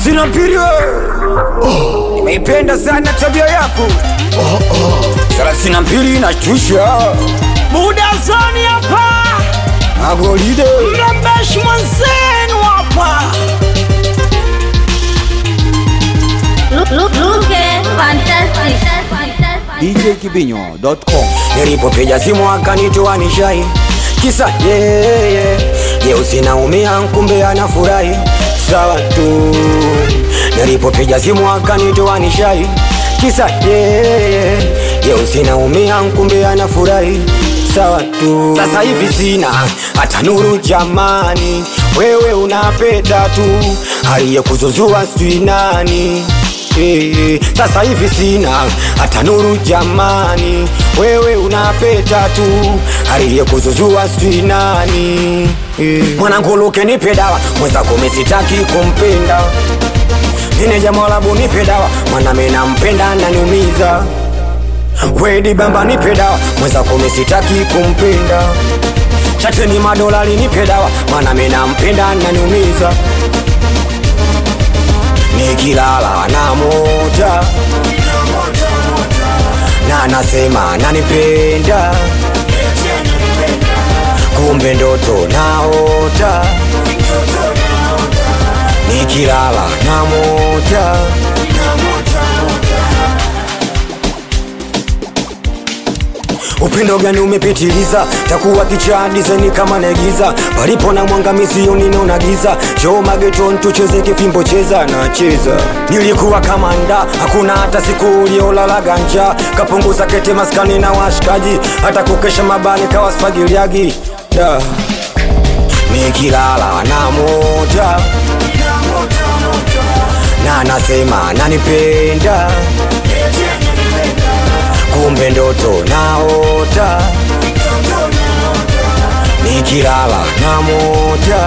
32 nimeipenda sana tabia yako 32 inashtusha Buda zoni hapa Agolide Mrebesh mwenzenu hapa Look fantastic. djkibinyo.com. Nilipopiga simu akanitoa nishai kisa Leo sinaumia kumbe anafurahi sawa tu. Nilipopiga simu akanitoa nishai kisa Leo sinaumia kumbe anafurahi sawa tu. Sasa hivi sina hata nuru jamani, wewe unapeta tu, aliyekuzuzua sijui nani. Sasa hivi sina hata nuru jamani, wewe unapeta tu, aliyekuzuzua sijui nani. Mwanangu luke nipe dawa, mwenzako mesitaki kumpenda. Meneja Mwalabu nipe dawa, mwana mena mpenda na niumiza. Wedi Bamba nipe dawa, mwenzako mesitaki kumpenda. Chateni madolari nipe dawa, mwana mena mpenda na niumiza. Nikilala na moja na nasema nanipenda, kumbe ndoto naota. Nikilala na moja upendo gani umepitiliza, takuwa kicha design kama naigiza, palipo na mwanga misioni naona giza. Show mageton tucheze kifimbo cheza na cheza. Nilikuwa kamanda, hakuna hata siku uliolala ganja, kapunguza kete maskani na washikaji, hata kukesha mabani kawa spagiliagi da. Nikilala na moja na nasema nanipenda, kumbe ndoto naota. Nikilala na moja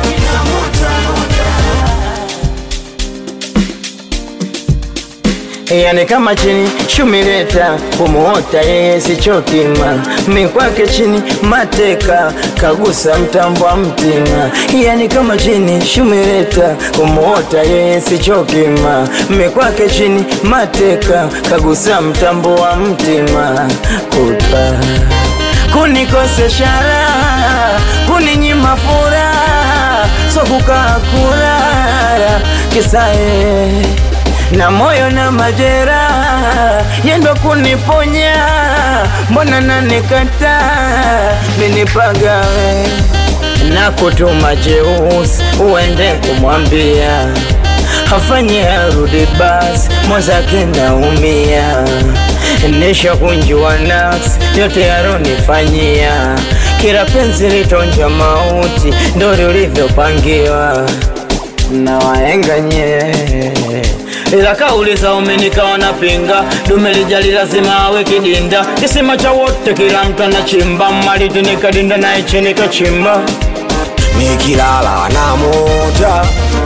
Yani kama chini shumileta kumuota yeye sichokima, mikwake chini mateka kagusa mtambo wa mtima. Yani kama chini shumileta kumuota yeye sichokima, mikwake chini mateka kagusa mtambo wa mtima. Kuta kunikosesha raha, kuninyima furaha, so kukaa kulala kisae na moyo na majeraha, yendo kuniponya, mbona nanikata minipagawe na kutuma jeusi uende kumwambia afanye arudi basi, mwenzake naumia. Nisha kunjua nafsi yote yaronifanyia, kila penzi litonja mauti, ndo ulivyopangiwa na waenga nye. Ila kauli za umenika wanapinga, dume lijali lazima awe kidinda. Kisima cha wote kila mtu anachimba, maliti nikadinda na ichi nikachimba. nikilala na moja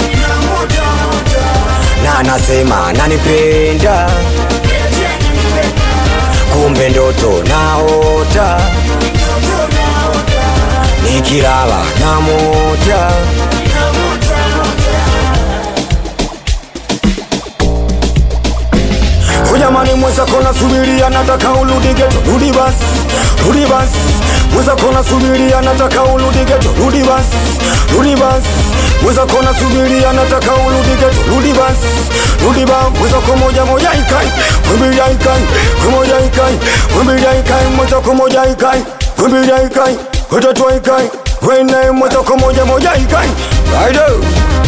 na nasema nanipenda, kumbe ndoto naota. Nikilala na moja jamani, mweza kona subiria nataka urudi geto, rudi basi, rudi basi. Mweza kona subiria nataka urudi geto, rudi basi, rudi basi. Mweza kona subiria nataka urudi geto, rudi basi, rudi basi. Mweza kwa moja moja ikai, mbili ikai, kwa moja ikai, mbili ikai. Mweza kwa moja ikai, mbili ikai, watatu ikai, wene. Mweza kwa moja moja ikai, rider.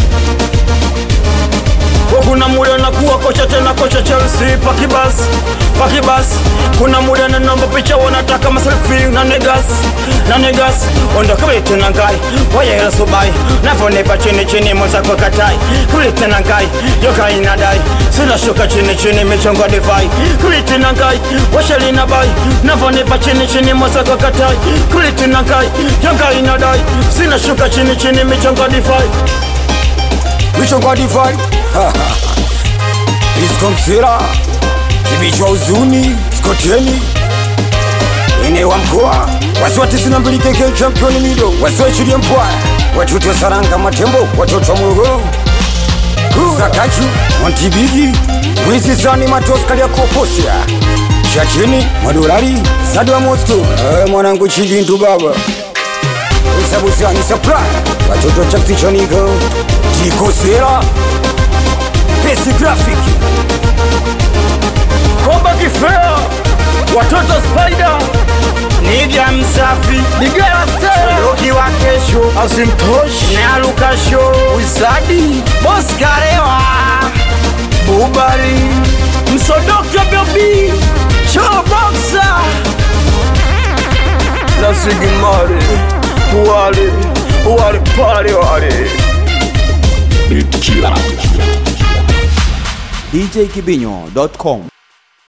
Kuna muda nakuwa kocha tena kocha Chelsea pakibas. Kuna muda na namba picha wanataka maselfie na negas onda kule tena ngai waya ila subai nafone chini moza kwa katai kule tena ngai yoka inadai sina shuka chini michongo divai kule tena ngai washali na bai nafone chini moza kwa katai kule tena ngai yoka inadai sina shuka chini michongo divai Iskomsira kibichwa uzuni skoteni ine wa mkoa wasiwa 92 keke championi mido wasiwa chiri mpwa watoto saranga matembo watoto wa Morogoro Zakaju Montibigi Mwizi Zani Matoska ya Koposia Shatini Madolari Sadwa Moscow mwanangu Chilindu baba Usabusiani Supply watoto chakti chonigo Tiko Sera Pesi Graphic Komba Kifea watoto Spider Niga Msafi Nigera Sera Loki wa kesho Asimtoshi Nealuka Show Wizadi Boss Karewa Bubari Msodoka Baby Show Boxer La Sigimari Wale Party Wale DJKibinyo.com